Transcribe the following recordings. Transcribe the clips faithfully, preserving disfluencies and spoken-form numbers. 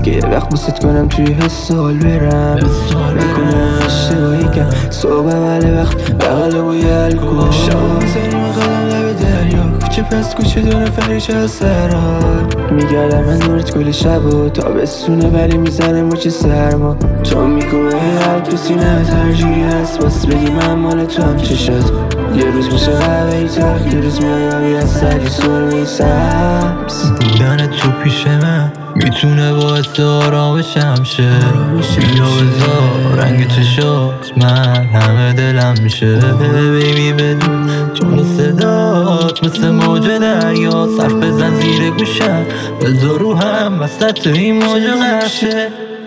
که یه وقت بوست کنم توی حس حال برم نکنم اشتباهی کم صبح اول وقت بغل بوی الکل شب میزنیم قدم لب دریا کوچه پس کوچه دونه فریشه از سرحال میگردم من دورت کل شب و تابستونه ولی میزنه مچ سرما تو میکنه قلب تو سینه ترجیحی هست باس بگی من مال تو هم چشات یه روز میشه قهوه‌ای تلخ یه روز میای آبی از سری سرمه‌ای سبز بودن تو پیش من میتونه باعث آرامشم شه بیا بذار رنگ چشات من همه دلم میشه بیبی بدون تون صدات مثل موج دریا صرف بزن زیر گوشم بذار رو هم وسط این موج غرشه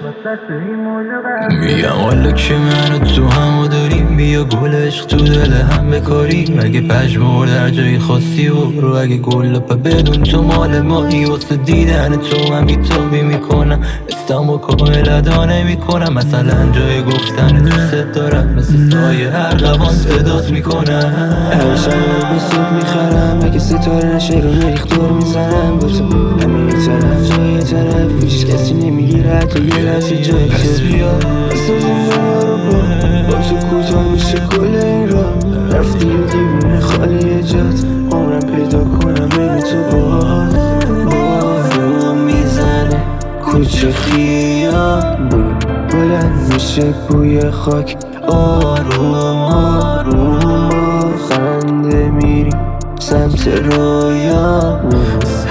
میگم حالا که من و تو همو داریم بیا گل عشق تو دل هم بکاریم اگه پژمرد در جایی خاصی برو اگه گل پا بدون تو مال مایی واسه دیدن تو من بیتابی میکنم استم و کامل میکنم مثلا جای گفتن دوست دارم مثل سایه ارغوان صدات میکنم هر شب به صبح میخرم اگه ستاره نشه رو نریخ دور میزنم با تو همه یه طرف جای طرف هیچ کسی نمیگیره حتی یه لحظه جای پس بیا بسازیم دنیا رو با با تو کوتاه میشه کل این را رفتی و دیوونه خالی جات عمرم پیدا کنم بین تو باز بارو میزنه کوچه خیابون بلند میشه بوی خاک آروم آروم با خنده میری سمت رویامون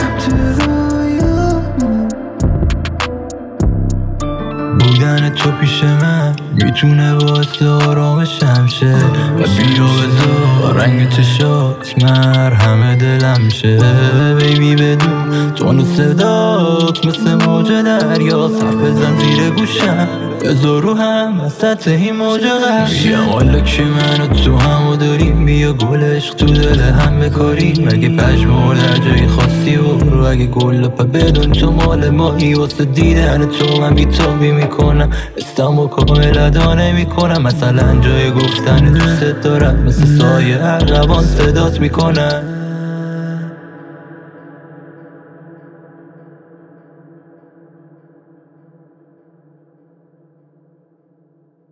بودن تو پیش من میتونه باعث آرامشم شه و بیا بذار رنگ چشات مرهم دلم شه بیبی بدون تون صدات مثل موج دریا صرف بزن زیر گوشم بذار رو هم وسط این موج غرشه میگم حالا که من و تو همو داریم بیا گل عشق تو دل هم بکاریم اگه پژمرد در جایی خاصی برو اگه گل پا بدون تو مال مایی واسه دیدن تو من بیتابی میکنم استم و کامل میکنم مثلا جای گفتن دوست دارم مثل سایه ارغوان صدات میکنم